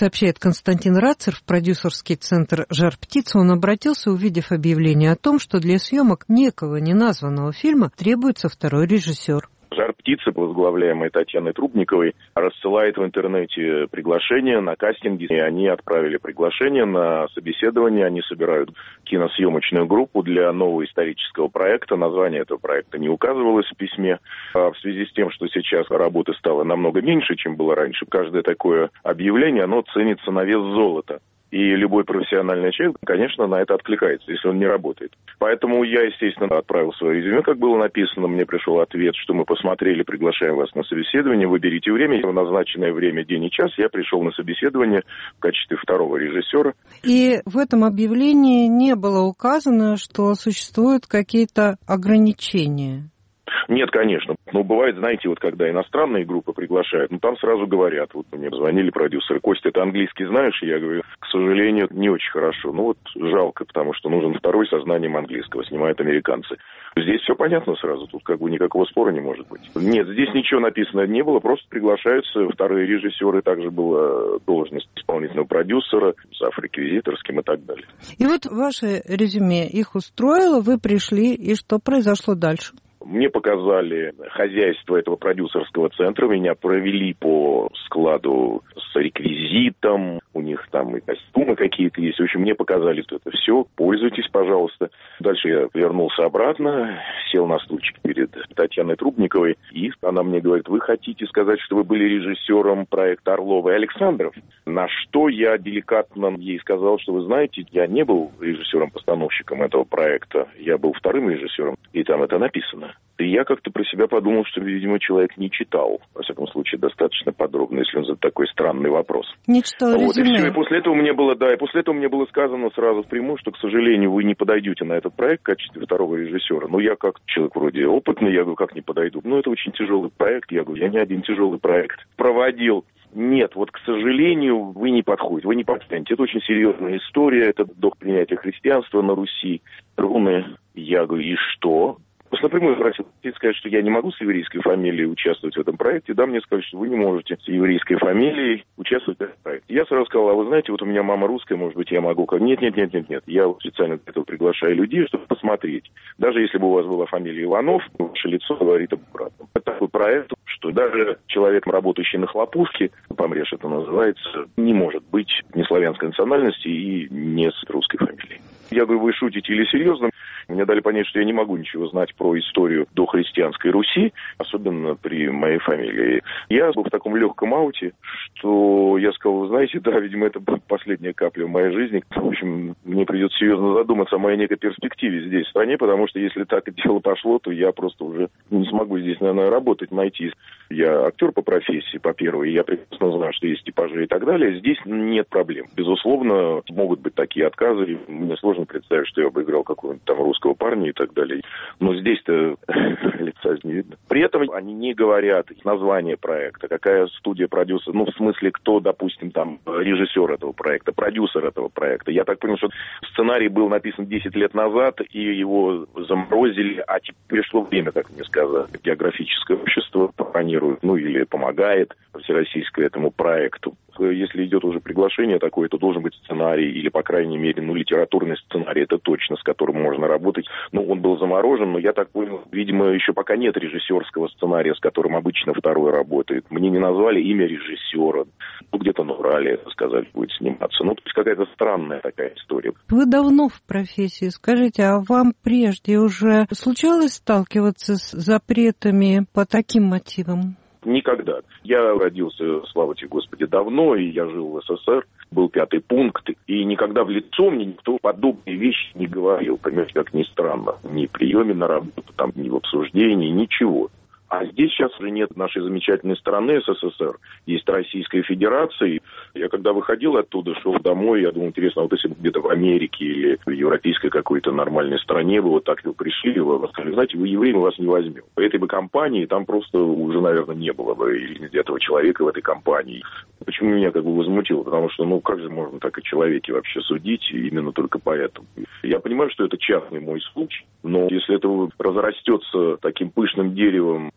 сообщает Константин Рацер, в продюсерский центр «Жар-птица», он обратился, увидев объявление о том, что для съемок некого неназванного фильма требуется второй режиссер. «Жар-птица», возглавляемая Татьяной Трубниковой, рассылает в интернете приглашения на кастинги, и они отправили приглашение на собеседование. Они собирают киносъемочную группу для нового исторического проекта. Название этого проекта не указывалось в письме. А в связи с тем, что сейчас работы стало намного меньше, чем было раньше, каждое такое объявление, оно ценится на вес золота. И любой профессиональный человек, конечно, на это откликается, если он не работает. Поэтому я, естественно, отправил свое резюме, как было написано. Мне пришел ответ, что мы посмотрели, приглашаем вас на собеседование, выберите время. В назначенное время, день и час, я пришел на собеседование в качестве второго режиссера. И в этом объявлении не было указано, что существуют какие-то ограничения. Нет, конечно. Но бывает, знаете, вот когда иностранные группы приглашают, там сразу говорят, вот мне звонили продюсеры: Костя, ты английский знаешь? Я говорю, к сожалению, не очень хорошо. Жалко, потому что нужен второй со знанием английского, снимают американцы. Здесь все понятно сразу, тут никакого спора не может быть. Нет, здесь ничего написано не было, просто приглашаются вторые режиссеры, также была должность исполнительного продюсера, реквизиторским и так далее. И вот ваше резюме их устроило, вы пришли, и что произошло дальше? Мне показали хозяйство этого продюсерского центра, меня провели по складу с реквизитом, у них там и костюмы какие-то есть. В общем, мне показали это все, пользуйтесь, пожалуйста. Дальше я вернулся обратно, сел на стульчик перед Татьяной Трубниковой, и она мне говорит: вы хотите сказать, что вы были режиссером проекта «Орлова и Александров»? На что я деликатно ей сказал, что вы знаете, я не был режиссером-постановщиком этого проекта, я был вторым режиссером, и там это написано. И я как-то про себя подумал, что, видимо, человек не читал, во всяком случае, достаточно подробно, если он задает такой странный вопрос. Не читал резюме. И все. И после этого мне было сказано сразу впрямую, что, к сожалению, вы не подойдете на этот проект в качестве второго режиссера. Я как человек вроде опытный, я говорю, как не подойду? Это очень тяжелый проект. Я говорю, я не один тяжелый проект проводил. Нет, к сожалению, вы не подходите, вы не подстанете. Это очень серьезная история, это до принятия христианства на Руси. Я говорю, и что? Напрямую хотел сказать, что я не могу с еврейской фамилией участвовать в этом проекте. Да, мне сказали, что вы не можете с еврейской фамилией участвовать в этом проекте. Я сразу сказал: а вы знаете, у меня мама русская, может быть, я могу. Нет. Я специально для этого приглашаю людей, чтобы посмотреть. Даже если бы у вас была фамилия Иванов, ваше лицо говорит об обратном. Это такой проект, что даже человек, работающий на хлопушке, помрешь это называется, не может быть не славянской национальности и не с русской фамилией. Я говорю, вы шутите или серьезно? Мне дали понять, что я не могу ничего знать про историю дохристианской Руси, особенно при моей фамилии. Я был в таком легком ауте, что я сказал: вы знаете, да, видимо, это будет последняя капля в моей жизни. В общем, мне придется серьезно задуматься о моей некой перспективе здесь, в стране, потому что если так дело пошло, то я просто уже не смогу здесь, наверное, работать, найти. Я актер по профессии, по первой, и я прекрасно знаю, что есть типажи и так далее. Здесь нет проблем. Безусловно, могут быть такие отказы. Мне сложно представить, что я бы играл какого-нибудь там русского парня и так далее. Но здесь-то лица не видно. При этом они не говорят название проекта, какая студия продюсер, в смысле, кто, допустим, там режиссер этого проекта, продюсер этого проекта. Я так понял, что сценарий был написан 10 лет назад, и его заморозили, а теперь пришло время, как мне сказали. Географическое общество планирует, или помогает всероссийское этому проекту. Если идет уже приглашение такое, то должен быть сценарий, или, по крайней мере, литературный сценарий, это точно, с которым можно работать. Он был заморожен, но я так понял, видимо, еще пока нет режиссерского сценария, с которым обычно второй работает. Мне не назвали имя режиссера, где-то на Урале, сказали, будет сниматься. То есть какая-то странная такая история. Вы давно в профессии. Скажите, а вам прежде уже случалось сталкиваться с запретами по таким мотивам? Никогда. Я родился, слава тебе Господи, давно, и я жил в СССР. Был 5-й пункт, и никогда в лицо мне никто подобные вещи не говорил. Понимаете, как ни странно. Ни в приеме на работу, ни в обсуждении, ничего. А здесь сейчас уже нет нашей замечательной страны СССР. Есть Российская Федерация. Я когда выходил оттуда, шел домой, я думал, интересно, вот если бы где-то в Америке или в европейской какой-то нормальной стране вы вот так вы пришли, вы сказали, знаете, вы евреи, мы вас не возьмем. По этой бы компании там просто уже, наверное, не было бы этого человека в этой компании. Почему меня возмутило? Потому что, как же можно так о человеке вообще судить именно только поэтому? Я понимаю, что это частный мой случай, но если это разрастется таким пышным деревом, то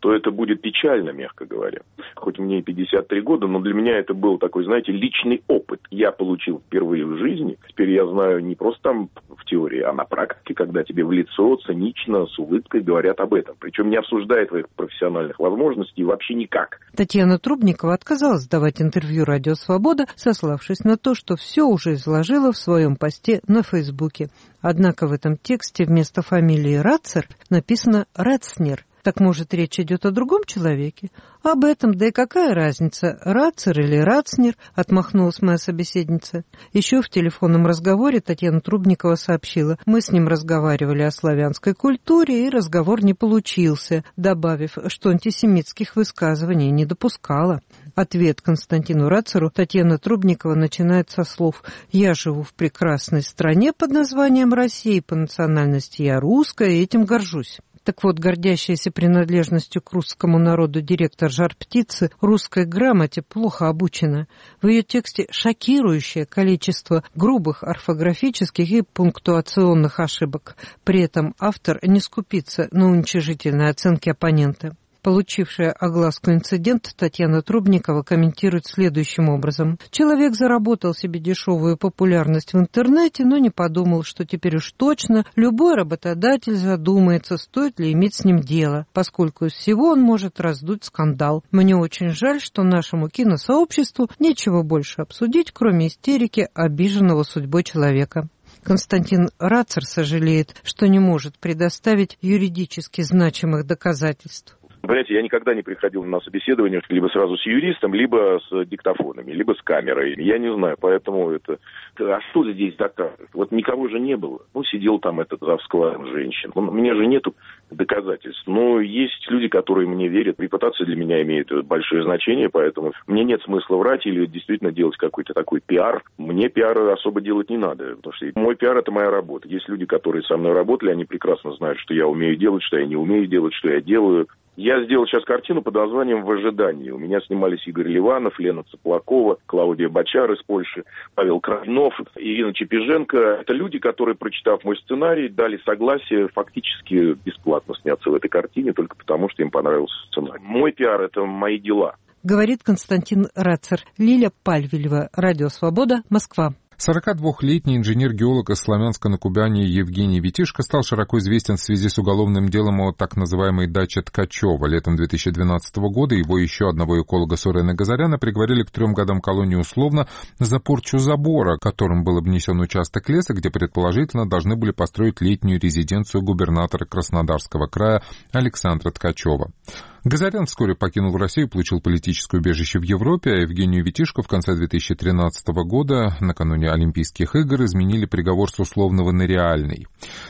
то это будет печально, мягко говоря. Хоть мне и 53 года, но для меня это был такой, знаете, личный опыт. Я получил впервые в жизни. Теперь я знаю не просто там в теории, а на практике, когда тебе в лицо цинично, с улыбкой говорят об этом. Причем не обсуждая твоих профессиональных возможностей вообще никак. Татьяна Трубникова отказалась давать интервью «Радио Свобода», сославшись на то, что все уже изложила в своем посте на Фейсбуке. Однако в этом тексте вместо фамилии Рацер написано Рацнер. Так, может, речь идет о другом человеке? Об этом, да и какая разница, Рацер или Рацнер, отмахнулась моя собеседница. Еще в телефонном разговоре Татьяна Трубникова сообщила: мы с ним разговаривали о славянской культуре, и разговор не получился, добавив, что антисемитских высказываний не допускала. Ответ Константину Рацеру Татьяна Трубникова начинает со слов: «Я живу в прекрасной стране под названием Россия, по национальности я русская, и этим горжусь». Так вот, гордящаяся принадлежностью к русскому народу директор «Жар-птицы» русской грамоте плохо обучена. В ее тексте шокирующее количество грубых орфографических и пунктуационных ошибок. При этом автор не скупится на уничижительные оценки оппонента. Получившая огласку инцидент, Татьяна Трубникова комментирует следующим образом. Человек заработал себе дешевую популярность в интернете, но не подумал, что теперь уж точно любой работодатель задумается, стоит ли иметь с ним дело, поскольку из всего он может раздуть скандал. Мне очень жаль, что нашему киносообществу нечего больше обсудить, кроме истерики обиженного судьбой человека. Константин Рацер сожалеет, что не может предоставить юридически значимых доказательств. Понимаете, я никогда не приходил на собеседование либо сразу с юристом, либо с диктофонами, либо с камерой. Я не знаю, поэтому это... А что здесь доказывать? Вот никого же не было. Ну, сидел там этот за складом женщин. У меня же нету доказательств. Но есть люди, которые мне верят. Репутация для меня имеет большое значение, поэтому мне нет смысла врать или действительно делать какой-то такой пиар. Мне пиара особо делать не надо, потому что мой пиар – это моя работа. Есть люди, которые со мной работали, они прекрасно знают, что я умею делать, что я не умею делать, что я делаю. Я сделал сейчас картину под названием «В ожидании». У меня снимались Игорь Ливанов, Лена Цыплакова, Клаудия Бочар из Польши, Павел Крайнов, Ирина Чепиженко. Это люди, которые, прочитав мой сценарий, дали согласие фактически бесплатно сняться в этой картине, только потому, что им понравился сценарий. Мой пиар – это мои дела. Говорит Константин Рацер. Лиля Пальвелева, Радио Свобода, Москва. 42-летний инженер-геолог из Славянска на Кубани Евгений Витишко стал широко известен в связи с уголовным делом о так называемой даче Ткачева. Летом 2012 года его и еще одного эколога Сурена Газаряна приговорили к 3 годам колонии условно за порчу забора, которым был обнесен участок леса, где предположительно должны были построить летнюю резиденцию губернатора Краснодарского края Александра Ткачева. Газарян вскоре покинул Россию и получил политическое убежище в Европе, а Евгению Витишко в конце 2013 года, накануне Олимпийских игр, изменили приговор с условного на реальный.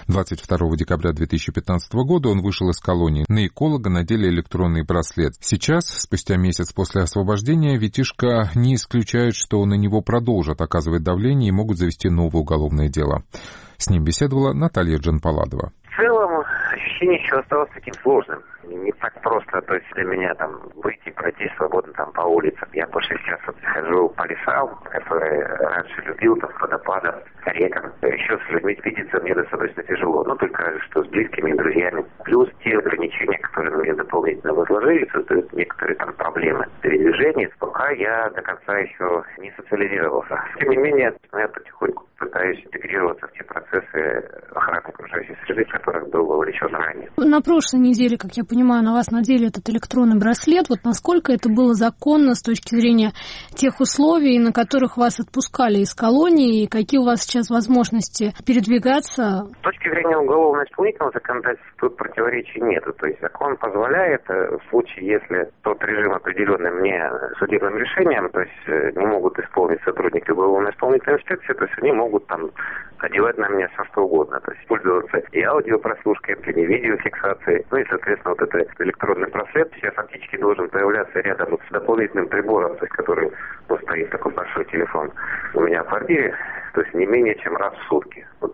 22 декабря 2015 года он вышел из колонии. На эколога надели электронный браслет. Сейчас, спустя месяц после освобождения, Витишко не исключает, что на него продолжат оказывать давление и могут завести новое уголовное дело. С ним беседовала Наталья Джанпаладова. В целом, ощущение еще осталось таким сложным. Не так просто, то есть для меня там выйти, пройти свободно там по улицам. Я больше сейчас вот хожу по лесам, которые раньше любил, там, с водопадом, к рекам. Еще с людьми видеться мне достаточно тяжело, но только что с близкими друзьями. Плюс те ограничения, которые на меня дополнительно возложили, создают некоторые там проблемы передвижения, пока я до конца еще не социализировался. Тем не менее, я потихоньку пытаюсь интегрироваться в те процессы охраны окружающей среды, в которых был вовлечен ранее. На прошлой неделе, как я понимаю, на вас надели этот электронный браслет. Вот насколько это было законно с точки зрения тех условий, на которых вас отпускали из колонии, и какие у вас сейчас возможности передвигаться? С точки зрения уголовно-исполнительного законодательства тут противоречий нет. То есть закон позволяет, в случае, если тот режим, определенный мне судебным решением, то есть не могут исполнить сотрудники уголовно-исполнительной инспекции, то есть они могут там одевать на меня все что угодно, то есть пользоваться и аудиопрослушкой, и видеофиксацией, ну и, соответственно, вот этот электронный браслет сейчас фактически должен появляться рядом с дополнительным прибором, то есть который стоит такой большой телефон у меня в квартире, то есть не менее чем раз в сутки. Ну, то есть, чтобы по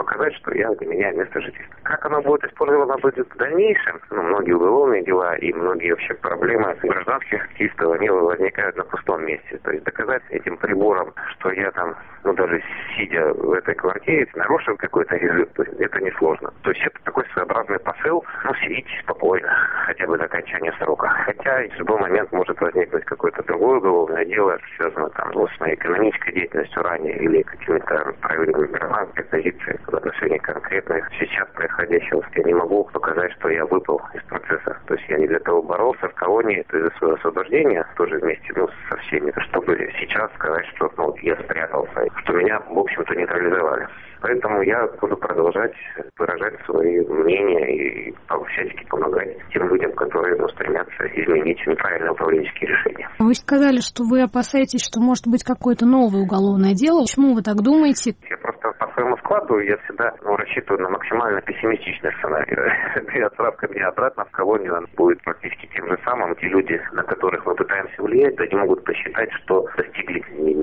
показать, что я для меня место жительства. Как оно будет использовано будет в дальнейшем? Многие уголовные дела и многие вообще проблемы гражданских активистов, они возникают на пустом месте. То есть доказать этим прибором, что я там, даже сидя в этой квартире, нарушил какой-то режим, то есть это несложно. То есть это такой своеобразный посыл, сидите спокойно, хотя бы до окончания срока. Хотя в любой момент может возникнуть какое-то другое уголовное дело, связанное с моей экономической деятельностью ранее или какими-то проявлениями гражданской позиции в отношении конкретных сейчас происходящего. Я не могу показать, что я выпал из процесса. То есть я не для того боролся в колонии, то есть за свое освобождение, тоже вместе со всеми, чтобы сейчас сказать, что я спрятался, что меня, в общем-то, нейтрализовали. Поэтому я буду продолжать выражать свои мнения и всячески помогать тем людям, которые стремятся изменить неправильные управленческие решения. Вы сказали, что вы опасаетесь, что может быть какое-то новое уголовное дело. Почему вы так думаете? Я просто по своему складу я всегда рассчитываю на максимально пессимистичный сценарий. Отправка меня обратно в колонию будет практически тем же самым. Те люди, на которых мы пытаемся влиять, они могут посчитать, что достигли,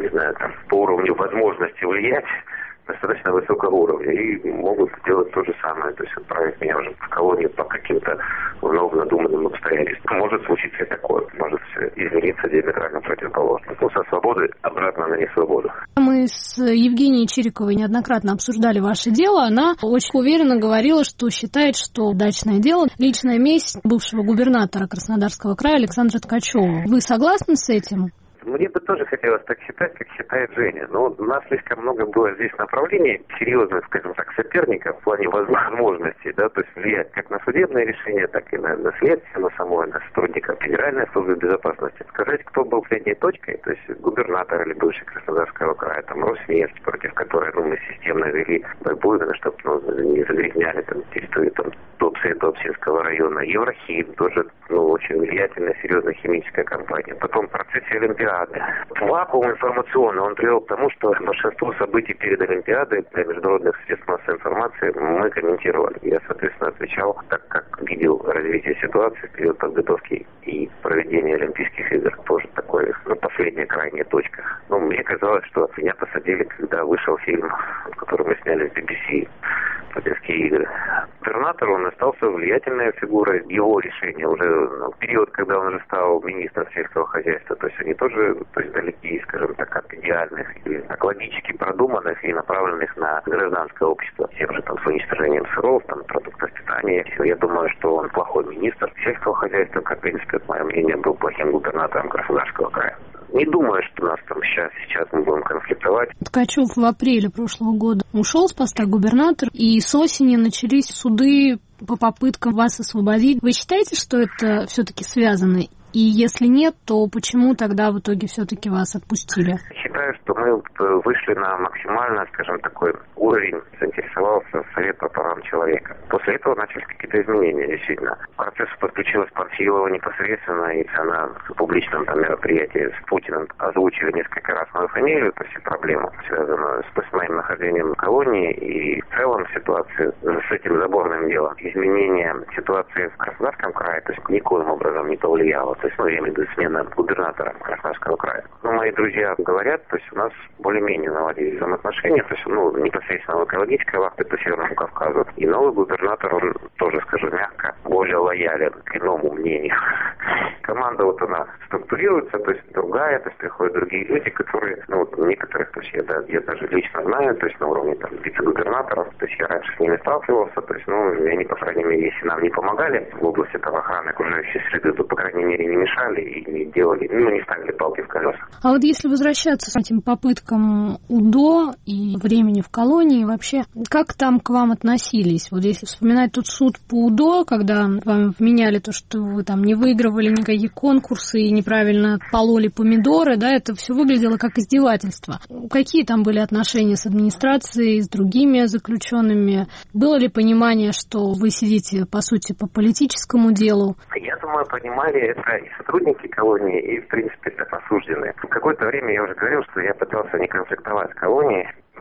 по уровню возможности влиять достаточно высокого уровня и могут сделать то же самое, то есть отправить меня уже в колонию по каким-то вновь надуманным обстоятельствам. Может случиться и такое, может измениться диаметрально противоположно. Со свободы обратно на несвободу. Мы с Евгенией Чириковой неоднократно обсуждали ваше дело. Она очень уверенно говорила, что считает, что удачное дело – личная месть бывшего губернатора Краснодарского края Александра Ткачева. Вы согласны с этим? Мне бы тоже хотелось так считать, как считает Женя. Но у нас слишком много было здесь направлений серьезных, скажем так, соперников в плане возможностей, то есть влиять как на судебные решения, так и на следствие, на сотрудников Федеральной службы безопасности. Сказать, кто был средней точкой, то есть губернатор или бывший Краснодарского края, Роснефть, против которой мы системно вели борьбу, чтобы не загрязняли территорию Туапсе и Туапсинского района. Еврохим тоже очень влиятельная, серьезная химическая компания. Потом в процессе Олимпиады. Вакуум информационный, он привел к тому, что большинство событий перед Олимпиадой для международных средств массовой информации мы комментировали. Я, соответственно, отвечал так, как видел развитие ситуации в период подготовки и проведения Олимпийских игр. Тоже такое, последняя крайняя точка. Мне казалось, что меня посадили, когда вышел фильм, который мы сняли в BBC, «Олимпийские игры». Губернатор, он остался влиятельной фигурой. Его решение уже в период, когда он уже стал министром сельского хозяйства, то есть они тоже далеки, скажем так, от идеальных, или логически продуманных и направленных на гражданское общество. Тем же с уничтожением сыров, продуктов питания. Я думаю, что он плохой министр сельского хозяйства, как, в принципе, мое мнение, был плохим губернатором Краснодарского края. Не думаю, что нас сейчас мы будем конфликтовать. Ткачев в апреле прошлого года ушел с поста губернатора, и с осени начались суды по попыткам вас освободить. Вы считаете, что это все-таки связано? И если нет, то почему тогда в итоге все-таки вас отпустили? Считаю, что мы вышли на максимально, скажем, такой уровень, заинтересовался Совет по правам человека. После этого начались какие-то изменения, действительно. К процессу подключилась Панфилова непосредственно, и она в публичном мероприятии с Путиным озвучили несколько раз мою фамилию, то есть проблему, связанную с моим нахождением в колонии и в целом ситуации с этим заборным делом. Изменение ситуации в Краснодарском крае, то есть никоим образом не повлияло. То есть, я имею в виду смена губернатора Краснодарского края. Мои друзья говорят, то есть у нас более-менее наладились взаимоотношения, то есть, непосредственно в экологической вахте по Северному Кавказу. И новый губернатор, он тоже, скажу мягко, более лоялен к иному мнению. Команда она структурируется, то есть другая, то есть приходят другие люди, которые, некоторых, то есть я даже лично знаю, то есть на уровне вице-губернаторов, то есть я раньше с ними сталкивался, то есть, они, по крайней мере, если нам не помогали в области охраны окружающей среды, то, по крайней мере, не мешали и не делали, не ставили палки в колеса. А вот если возвращаться с этим попыткам УДО и времени в колонии, вообще, как там к вам относились? Вот если вспоминать тот суд по УДО, когда вам вменяли то, что вы там не выигрывали никакие конкурсы и неправильно пололи помидоры, это все выглядело как издевательство. Какие там были отношения с администрацией, с другими заключенными? Было ли понимание, что вы сидите, по сути, по политическому делу? Я думаю, понимали это и сотрудники колонии, и, в принципе, это осужденные. В какое-то время я уже говорил, что я пытался не конфликтовать с колонией.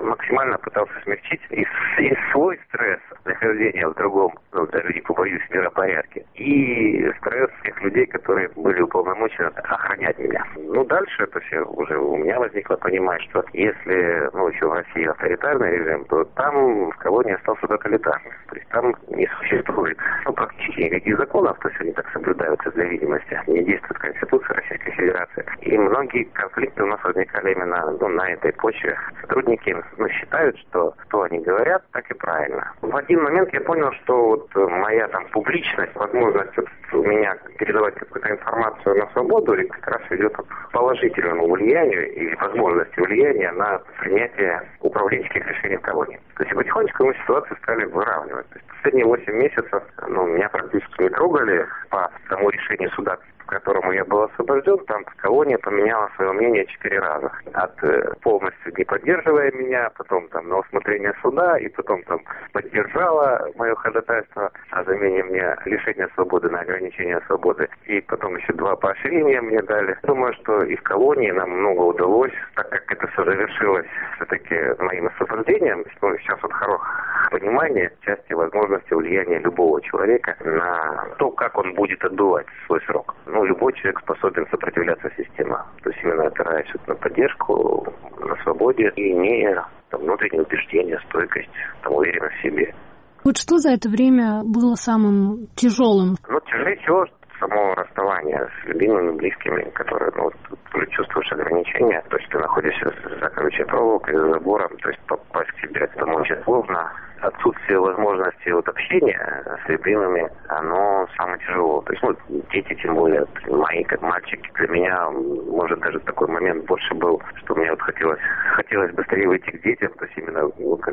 максимально пытался смягчить и свой стресс нахождения в другом, даже не побоюсь, миропорядке, и стресс тех людей, которые были уполномочены охранять меня. Дальше это все уже у меня возникло понимание, что если, еще в России авторитарный режим, то там в колонии остался тоталитарный. То есть там не существует, практически никаких законов, то есть они так соблюдаются для видимости. Не действует Конституция Российской Федерации. И многие конфликты у нас возникали именно на этой почве. Сотрудники считают, что они говорят, так и правильно. В один момент я понял, что моя публичность, возможность у меня передавать какую-то информацию на свободу как раз идет к положительному влиянию и возможности влияния на принятие управленческих решений в колонии. То есть потихонечку мы ситуацию стали выравнивать. То есть последние 8 месяцев меня практически не трогали по тому решению суда, к которому я был освобожден. Там колония поменяла свое мнение 4 раза. Полностью не поддерживая меня, потом на усмотрение суда, и потом поддержала мое ходатайство о замене мне лишения свободы на ограничение свободы. И потом еще 2 поощрения мне дали. Думаю, что и в колонии нам много удалось, так как это все завершилось все-таки моим освобождением. Сейчас хорошее понимание части возможности влияния любого человека на то, как он будет отбывать свой срок. Любой человек способен сопротивляться системе. То есть именно опираясь на поддержку, на свободе, и имея внутреннее убеждение, стойкость, уверенность в себе. Что за это время было самым тяжелым? Тяжелее всего само расставание с любимыми, близкими, которые, ты чувствуешь ограничения. То есть ты находишься за колючей проволокой, за забором, то есть попасть к тебе это очень сложно. Отсутствие возможности общения с любимыми, оно самое тяжелое. То есть, дети, тем более, мои как мальчики, для меня, может, даже такой момент больше был, что мне хотелось быстрее выйти к детям, то есть именно,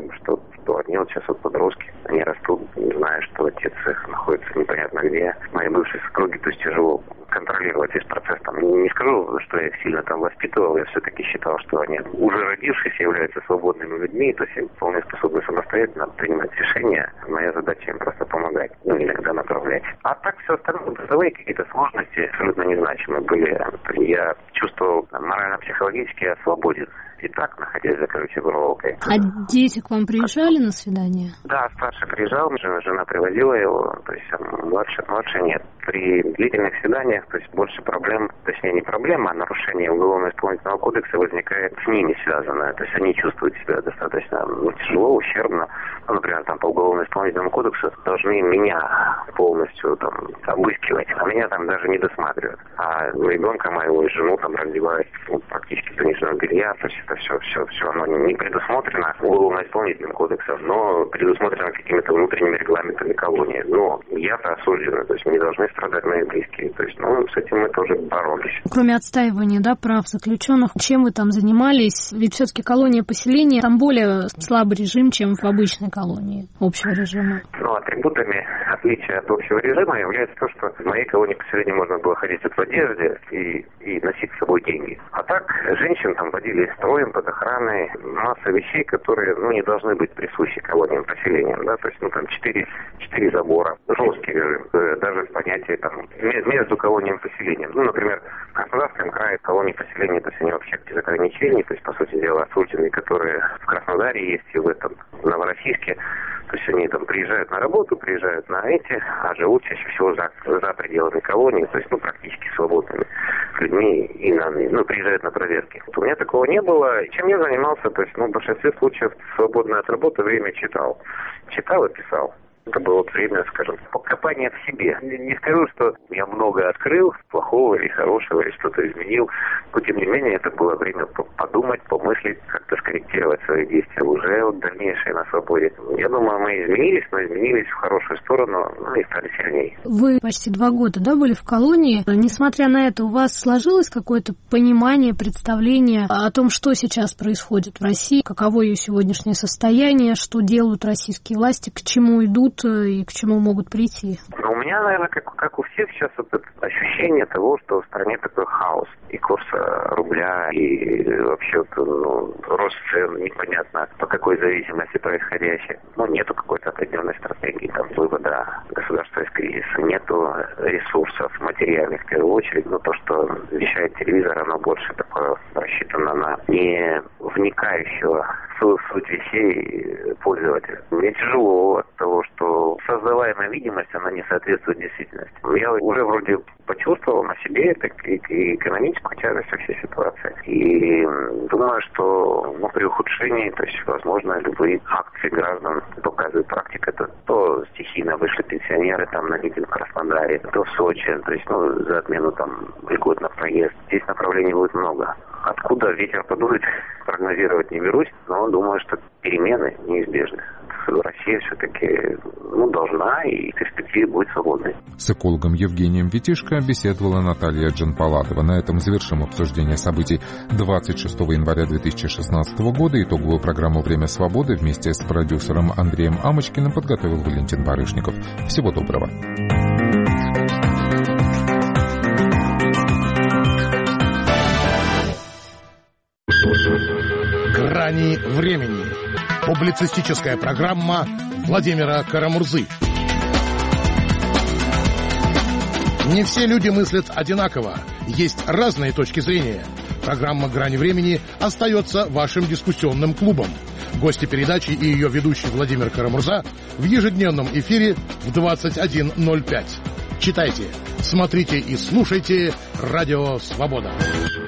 что они сейчас подростки, они растут, не зная, что отец их находится непонятно где. Мои бывшие супруги, то есть тяжело контролировать весь процесс. Не скажу, что я их сильно воспитывал, я все-таки считал, что они, уже родившись, являются свободными людьми, то есть вполне способны самостоятельно принимать решения. Моя задача им просто помогать, иногда направлять. А так все остальное, бытовые какие-то сложности абсолютно незначимые были. Я чувствовал морально-психологически свободен. И так, находясь за колючей проволокой. А дети к вам приезжали на свидание? Да, старший приезжал, жена привозила его, то есть младший нет. При длительных свиданиях, то есть больше проблем, точнее не проблема, а нарушение Уголовно-исполнительного кодекса возникает с ними связанное. То есть они чувствуют себя достаточно тяжело, ущербно. Например, по Уголовно-исполнительному кодексу должны меня полностью обыскивать, а меня даже не досматривают. А ребенка моего и жену раздевают практически до нижнего белья, то есть это все оно не предусмотрено Уголовно-исполнительным кодексом, но предусмотрено какими-то внутренними регламентами колонии. Но я-то осужден, то есть не должны страдать мои близкие. То есть, с этим мы тоже боролись. Кроме отстаивания, прав заключенных, чем вы там занимались? Ведь все-таки колония-поселение, там более слабый режим, чем в обычной колонии общего режима. Атрибутами отличия от общего режима является то, что в моей колонии-поселении можно было ходить в одежде и носить с собой деньги. А так, женщин водили строем, под охраной, масса вещей, которые, не должны быть присущи колониям-поселениям, да, то есть, 4 забора, жесткий режим, даже в понятии, между колонием и поселением. Например, в Краснодарском крае колонии-поселения, то есть, они вообще без ограничений, то есть, по сути дела, осужденные, которые в Краснодаре есть и в Новороссийске, то есть, они приезжают на работу, приезжают на а живут чаще всего за пределами колонии, то есть, практически свободными людьми и приезжают на проверки. У меня такого не было. Чем я занимался, то есть, в большинстве случаев свободное от работы время читал. Читал и писал. Это было время, скажем, покопания в себе. Не скажу, что я много открыл, плохого или хорошего, или что-то изменил. Но, тем не менее, это было время подумать, помыслить, как-то скорректировать свои действия уже дальнейшие на свободе. Я думаю, мы изменились, но изменились в хорошую сторону, и стали сильнее. Вы почти 2 года, были в колонии. Несмотря на это, у вас сложилось какое-то понимание, представление о том, что сейчас происходит в России, каково ее сегодняшнее состояние, что делают российские власти, к чему идут и к чему могут прийти? У меня, наверное, как у всех сейчас ощущение того, что в стране такой хаос. И курс рубля, и вообще рост цен непонятно по какой зависимости происходящее. Нету какой-то определенной стратегии вывода государства из кризиса. Нету ресурсов материальных в первую очередь. То, что вещает телевизор, оно больше такое рассчитано на не вникающего суть вещей пользователя. Мне тяжело от того, что создаваемая видимость, она не соответствует действительности. Я уже вроде почувствовал на себе и экономическую тяжесть всей ситуации. И думаю, что при ухудшении, то есть, возможно, любые акции граждан показывает практика. Это то стихийно вышли пенсионеры там на митинг в Краснодаре, то в Сочи, то есть, за отмену там льгот на проезд. Здесь направлений будет много. Откуда ветер подует, прогнозировать не берусь, но думаю, что перемены неизбежны. Россия все-таки должна и в перспективе будет свободной. С экологом Евгением Витишко беседовала Наталья Джанпаладова. На этом завершим обсуждение событий 26 января 2016 года. Итоговую программу «Время свободы» вместе с продюсером Андреем Амочкиным подготовил Валентин Барышников. Всего доброго. «Грани времени». Публицистическая программа Владимира Карамурзы. Не все люди мыслят одинаково. Есть разные точки зрения. Программа «Грани времени» остается вашим дискуссионным клубом. Гости передачи и ее ведущий Владимир Карамурза в ежедневном эфире в 21:05. Читайте, смотрите и слушайте «Радио Свобода».